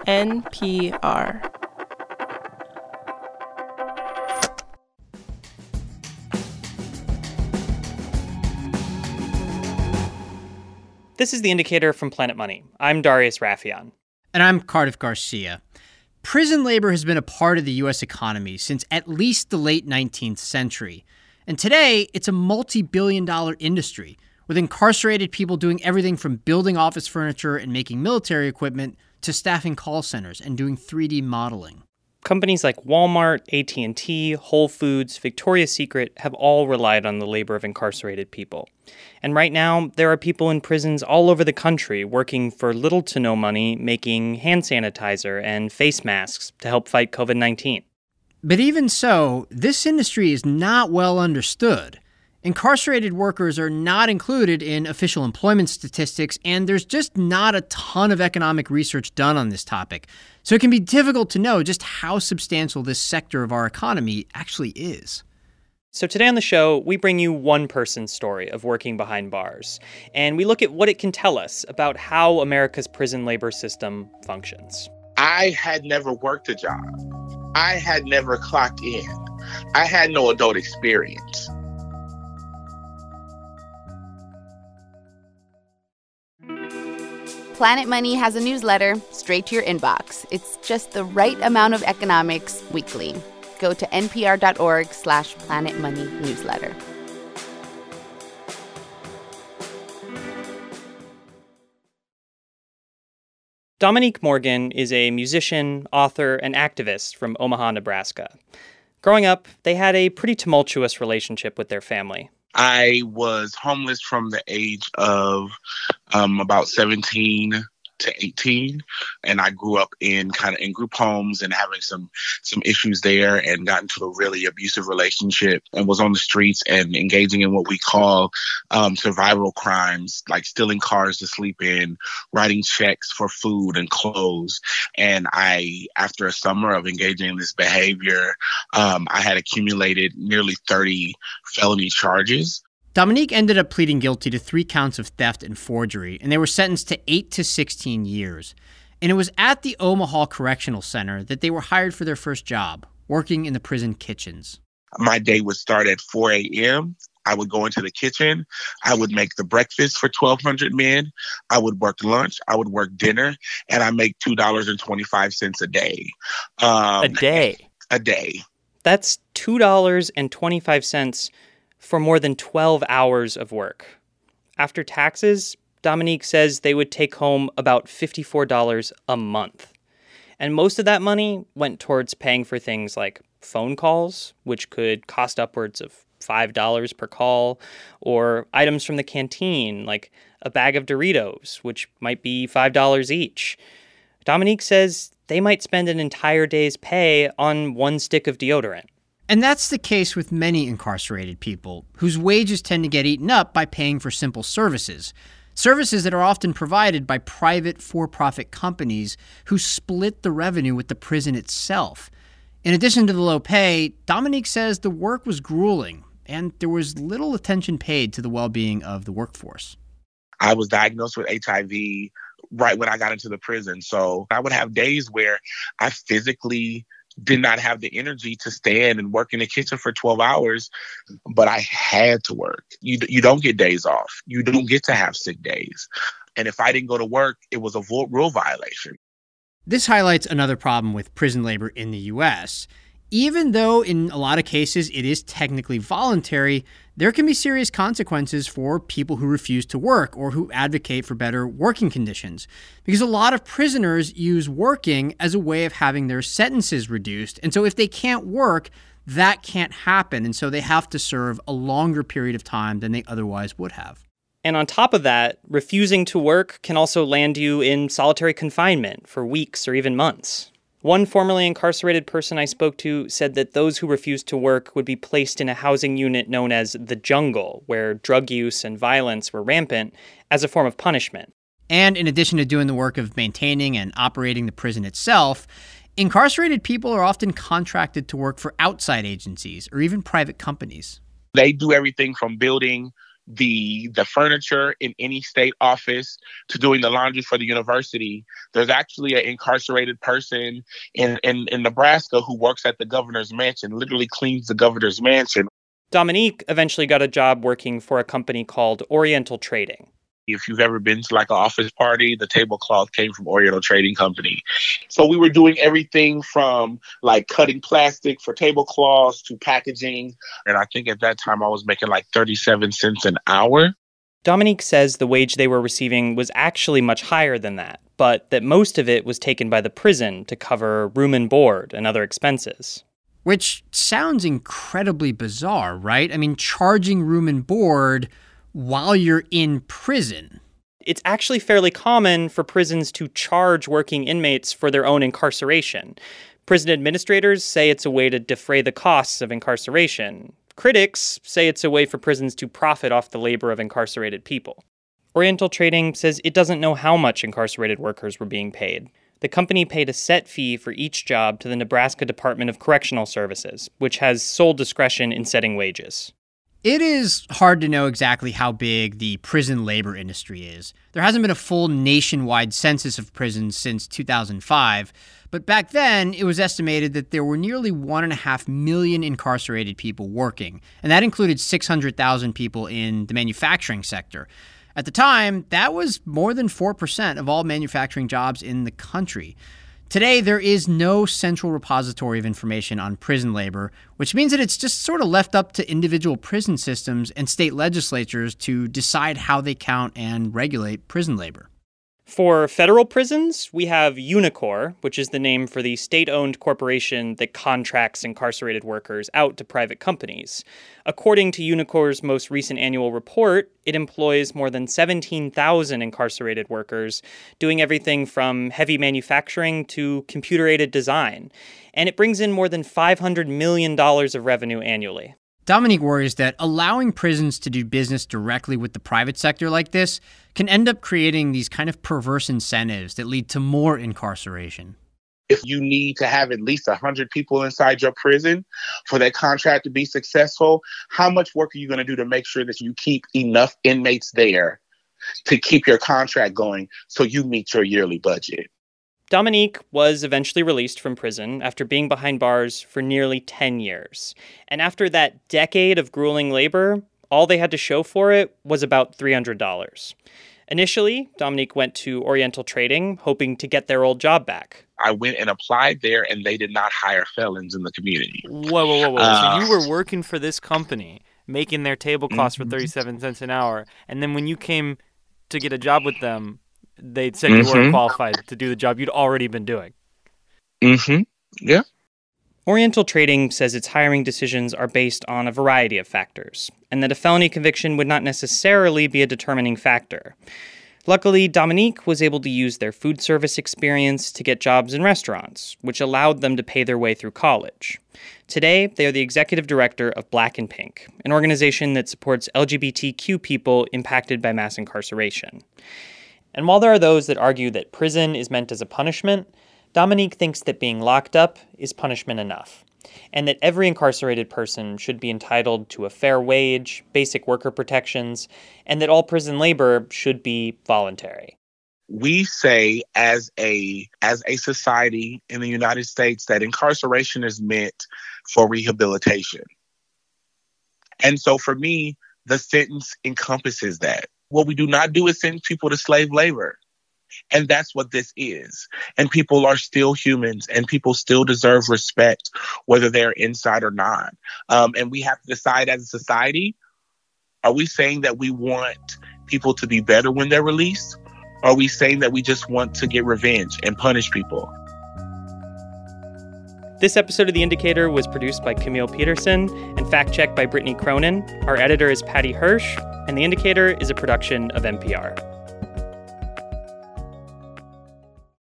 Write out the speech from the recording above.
NPR. This is The Indicator from Planet Money. I'm Darius Rafieyan. And I'm Cardiff Garcia. Prison labor has been a part of the U.S. economy since at least the late 19th century. And today, it's a multi-billion-dollar industry, with incarcerated people doing everything from building office furniture and making military equipment to staffing call centers and doing 3D modeling. Companies like Walmart, AT&T, Whole Foods, Victoria's Secret have all relied on the labor of incarcerated people. And right now, there are people in prisons all over the country working for little to no money, making hand sanitizer and face masks to help fight COVID-19. But even so, this industry is not well understood. Incarcerated workers are not included in official employment statistics, and there's just not a ton of economic research done on this topic. So it can be difficult to know just how substantial this sector of our economy actually is. So today on the show, we bring you one person's story of working behind bars, and we look at what it can tell us about how America's prison labor system functions. I had never worked a job. I had never clocked in. I had no adult experience. Planet Money has a newsletter straight to your inbox. It's just the right amount of economics weekly. Go to npr.org/planetmoneynewsletter. Dominique Morgan is a musician, author, and activist from Omaha, Nebraska. Growing up, they had a pretty tumultuous relationship with their family. I was homeless from the age of about 17 to 18, and I grew up in group homes and having some issues there, and got into a really abusive relationship and was on the streets and engaging in what we call survival crimes, like stealing cars to sleep in, writing checks for food and clothes. And after a summer of engaging in this behavior, I had accumulated nearly 30 felony charges. Dominique ended up pleading guilty to 3 counts of theft and forgery, and they were sentenced to 8 to 16 years. And it was at the Omaha Correctional Center that they were hired for their first job, working in the prison kitchens. My day would start at 4 a.m. I would go into the kitchen. I would make the breakfast for 1,200 men. I would work lunch. I would work dinner. And I make $2.25 a day. A day? A day. That's $2.25 for more than 12 hours of work. After taxes, Dominique says they would take home about $54 a month. And most of that money went towards paying for things like phone calls, which could cost upwards of $5 per call, or items from the canteen, like a bag of Doritos, which might be $5 each. Dominique says they might spend an entire day's pay on one stick of deodorant. And that's the case with many incarcerated people, whose wages tend to get eaten up by paying for simple services. Services that are often provided by private for-profit companies who split the revenue with the prison itself. In addition to the low pay, Dominique says the work was grueling, and there was little attention paid to the well-being of the workforce. I was diagnosed with HIV right when I got into the prison, so I would have days where I physically did not have the energy to stand and work in the kitchen for 12 hours, but I had to work. You don't get days off. You don't get to have sick days. And if I didn't go to work, it was a rule violation. This highlights another problem with prison labor in the U.S. Even though in a lot of cases it is technically voluntary, there can be serious consequences for people who refuse to work or who advocate for better working conditions. Because a lot of prisoners use working as a way of having their sentences reduced. And so if they can't work, that can't happen. And so they have to serve a longer period of time than they otherwise would have. And on top of that, refusing to work can also land you in solitary confinement for weeks or even months. One formerly incarcerated person I spoke to said that those who refused to work would be placed in a housing unit known as the jungle, where drug use and violence were rampant, as a form of punishment. And in addition to doing the work of maintaining and operating the prison itself, incarcerated people are often contracted to work for outside agencies or even private companies. They do everything from building the furniture in any state office to doing the laundry for the university. There's actually an incarcerated person in Nebraska who works at the governor's mansion, literally cleans the governor's mansion. Dominique eventually got a job working for a company called Oriental Trading. If you've ever been to like an office party, the tablecloth came from Oriental Trading Company. So we were doing everything from like cutting plastic for tablecloths to packaging. And I think at that time I was making like 37 cents an hour. Dominique says the wage they were receiving was actually much higher than that, but that most of it was taken by the prison to cover room and board and other expenses. Which sounds incredibly bizarre, right? I mean, charging room and board while you're in prison. It's actually fairly common for prisons to charge working inmates for their own incarceration. Prison administrators say it's a way to defray the costs of incarceration. Critics say it's a way for prisons to profit off the labor of incarcerated people. Oriental Trading says it doesn't know how much incarcerated workers were being paid. The company paid a set fee for each job to the Nebraska Department of Correctional Services, which has sole discretion in setting wages. It is hard to know exactly how big the prison labor industry is. There hasn't been a full nationwide census of prisons since 2005, but back then it was estimated that there were nearly 1.5 million incarcerated people working, and that included 600,000 people in the manufacturing sector. At the time, that was more than 4% of all manufacturing jobs in the country. Today, there is no central repository of information on prison labor, which means that it's just sort of left up to individual prison systems and state legislatures to decide how they count and regulate prison labor. For federal prisons, we have Unicor, which is the name for the state-owned corporation that contracts incarcerated workers out to private companies. According to Unicor's most recent annual report, it employs more than 17,000 incarcerated workers, doing everything from heavy manufacturing to computer-aided design. And it brings in more than $500 million of revenue annually. Dominique worries that allowing prisons to do business directly with the private sector like this can end up creating these kind of perverse incentives that lead to more incarceration. If you need to have at least 100 people inside your prison for that contract to be successful, how much work are you going to do to make sure that you keep enough inmates there to keep your contract going so you meet your yearly budget? Dominique was eventually released from prison after being behind bars for nearly 10 years. And after that decade of grueling labor, all they had to show for it was about $300. Initially, Dominique went to Oriental Trading, hoping to get their old job back. I went and applied there, and they did not hire felons in the community. Whoa. So you were working for this company, making their tablecloths for 37 cents an hour, and then when you came to get a job with them, they said you weren't qualified to do the job you'd already been doing. Yeah. Oriental Trading says its hiring decisions are based on a variety of factors, and that a felony conviction would not necessarily be a determining factor. Luckily, Dominique was able to use their food service experience to get jobs in restaurants, which allowed them to pay their way through college. Today, they are the executive director of Black and Pink, an organization that supports LGBTQ people impacted by mass incarceration. And while there are those that argue that prison is meant as a punishment, Dominique thinks that being locked up is punishment enough, and that every incarcerated person should be entitled to a fair wage, basic worker protections, and that all prison labor should be voluntary. We say as a society in the United States that incarceration is meant for rehabilitation. And so for me, the sentence encompasses that. What we do not do is send people to slave labor. And that's what this is. And people are still humans, and people still deserve respect, whether they're inside or not. And we have to decide as a society, are we saying that we want people to be better when they're released? Or are we saying that we just want to get revenge and punish people? This episode of The Indicator was produced by Camille Peterson and fact-checked by Brittany Cronin. Our editor is Patty Hirsch, and The Indicator is a production of NPR.